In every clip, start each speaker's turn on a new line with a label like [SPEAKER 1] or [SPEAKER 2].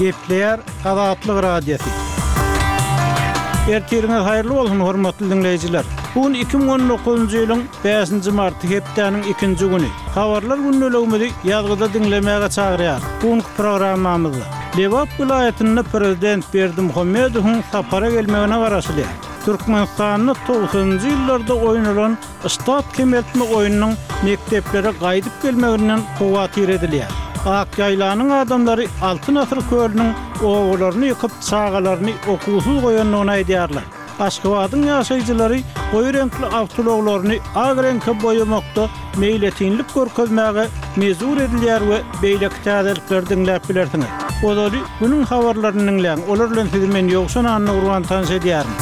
[SPEAKER 1] Gepleyer Azatlyk Radiosu. Ertiriniz hayırlı olsun hormatly dinleyijiler. Bugün 2019-njy ýylyň 5-nji marty hepdeniň 2-nji güni. Habarlar günnäligimizi ýazgyda dinlemäge çagyrýar. Bugünkü programmamyzda Lewap vilayatynyň prezident Berdimuhammedowyň sapara gelmegine garaşly. Türkmenistanyň 90-njy ýyllarda oýnanan Stat kemeltme oýunynyň mekteplere gaýdyp gelmeginden kuwat edilýär. Akyaylanyň adamlary altyn asr köýüniň oglaryny ýykyp çağalaryny okuwsuz goýanlygyny aýdýarlar. Aşgabatyň ýaşaýjylary goýy renkli awtologlaryny ag renkde boýamakda meýletinlik görkezmäge mezur edilýär we beýleki täzelikler dinläp bilersiňiz. Olary günüň habarlaryny dinleýän, olar bilen sizi men ýoksan anny urwan tanış edýärim.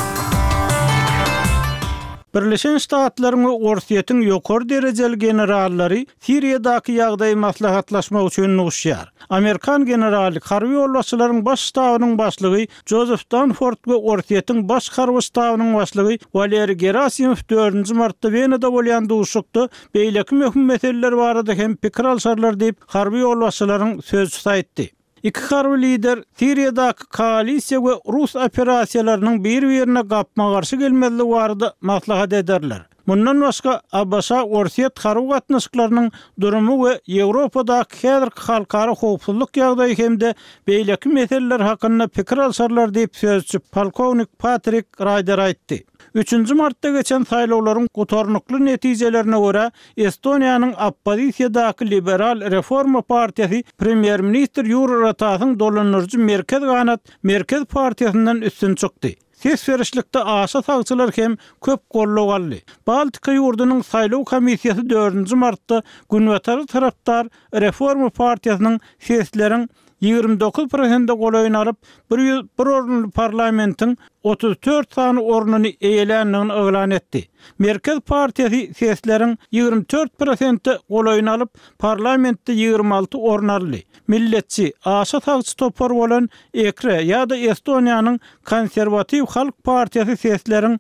[SPEAKER 1] Birleşen Ştatlaryň we Orsiýetyň ýokary derejeli generallary Siriýadaky ýagdaýy maslahatlaşmak üçin nuşýar. Amerikan generali harby ýolbaşçylaryň baş ştabynyň başlygy Joseph Dunford we Orsiýetyň baş harby ştabynyň başlygy Valery Gerasimow 4-nji martda Wenada bolýan duşukda beýleki möhüm meseleler barada hem pikir alşarlar diýip harby ýolbaşçylaryň sözçüsi aýtdy. İki harby lider Siriýadaky koalisiýa we Rus operasiýalarynyň bir-birine gapma garşy gelmezligi barada maslahat ederler. Mundan başga Abasa Orsiýet harby gatnaşyklarynyň durumy we Ýewropadaky häzirki halkara howpsuzlyk ýagdaýy hemde beýleki meseleler hakynda pikir alşarlar diýip sözçü polkownik Patrick Ryder aýtdy. 3-nji martda geçen saýlawlaryň gotarnykly netijelerine görä Estoniýanyň oppozisiýadaky Liberal Reforma partiýasy premier ministr Yuri Ratasyň dolanyrjy merkez ganat Merkez partiýasyndan üstün çykdy. Ses verişlikde aşa sagçylar hem köp golluk aldy. Baltika ýurdunyň saýlaw komissiýasy 4-nji martda günwetary tarapdar Reforma partiýasynyň sesleriň 29% golaýyny alyp 101 orunly parlamentiň 34 sany orunyny eýelenligini eglan etdi. Merkez partiýasy sesleriň 24% golaýyny alyp parlamentde 26 orun aldy. Milletçi aşa sagçy topar bolan Ekre ýa-da Estoniýanyň konserwatiw halk partiýasy sesleriň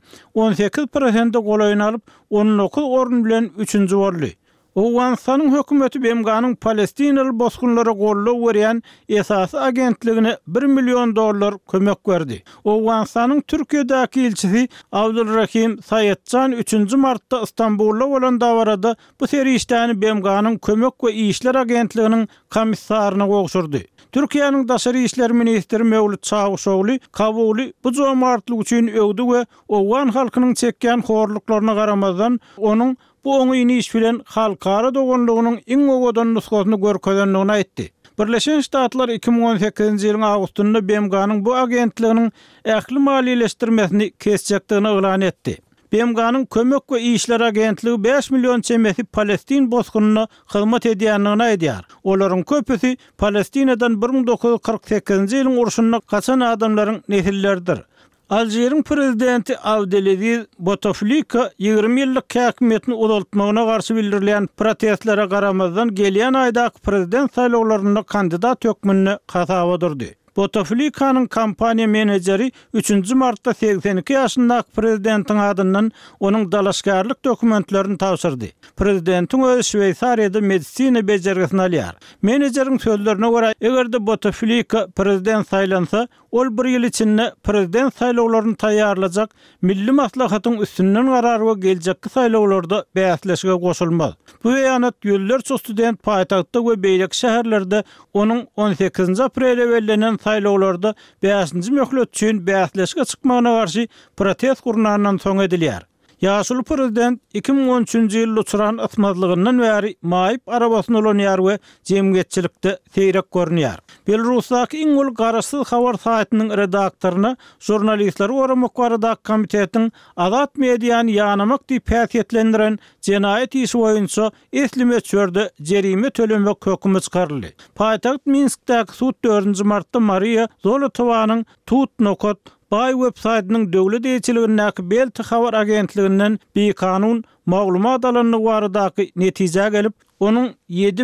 [SPEAKER 1] 18% golaýyny alyp 19 orun bilen 3-nji boldy. Owganistanyň hökümeti BMG-nyň Palestinaly bosgunlara golluk berýän esasy agentligine $1 milyon kömek berdi. Owganistanyň Türkiýedäki elçisi Abdulrahim Sayetcan 3-nji martda Istanbulda bolan dawarada bu serişdäni BMG-nyň kömek we işler agentliginiň komissaryna gowşurdy. Türkiýanyň daşary işler ministri Mevlüt Çavuşoglu kabuly bu jomartlyk üçin öwdi we Owgan halkynyň çekýän horluklaryna garamazdan onuň bu oňyny iş bilen halkara doganlygynyň iň owadan nusgasyny görkezenligini aýtdy. Birleşen Ştatlar 2018-nji ýylyň awgustynda BMG-nyň bu agentliginiň ähli maliýeleşdirmesini kesjekdigini eglan etdi. BMG-nyň kömek we işler agentligi 5 milyon çemesi Palestin bosgunyna hyzmat edýänligini aýdýar. Olaryň köpüsi Palestinadan 1948-nji ýylyň urşunyna kaçan adamlaryň nesillerdir. Aljeryň prezidenti Abdelaziz Bouteflika 20 ýyllyk häkimetini uzaltmagyna garşy bildirilýän protestlere garamazdan gelýän aýdaky prezident saýlawlaryna kandidat hökmüne hasaba durdy. Bouteflikanyň kampaniýa menejeri 3-nji martda 82 ýaşyndaky prezidentiň adyndan onuň dalaşgarlyk dokumentlerini tapşyrdy. Prezidentiň öz Şweýsariýada medisina bejergisini alýar. Menejeriň sözlerine görä, egerde Bouteflika prezident saýlansa, ol 1 ýyl içinde prezident saýlawlaryny taýýarlajak, milli maslahatyň üstünden garar we geljekki saýlawlarda bäsleşige goşulmaz. Bu beýanat ýüllerçe student paýtagtda we beýleki şäherlerde onuň 18 aprel ewellenen saýlawlarda 5-nji möhlet üçin bäsleşige çykmagyna garşy protest gurnandan soň edilýär. Ýaşuly prezident 2013-nji ýyl uçuran atmazlygyndan bäri maýyp arabasyny olanýar we jemgyýetçilikde seýrek görünýär. Belarusdaky iň ul garaşsyz habar saýtynyň redaktoryna jurnalistler oramak baradaky komitetiň azat mediýany ýanymak diýip häsiýetlendiren jenaýet işi boýunça eslime çörde jerime tölemek hökümi çykaryldy. Paýtagt Minskdäki sud 4-nji martda Maria Zolotowanyň Tut Nokot Bay websaytynyň döwlet elçiligindäki Belti habar agentliginden bir kanun maglumat alanyny baradaky netije gelip, onuň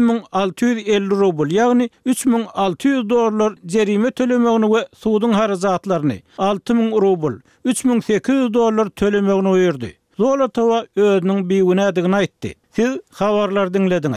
[SPEAKER 1] 7650 rubl, ýagny $3600 jerime tölemegini we sudyň harazatlaryny, 6000 rubl, $3800 tölemegini öýerdi. Zolotowa özüniň biwinädigini aýtdy. Siz habarlar dinlediniz.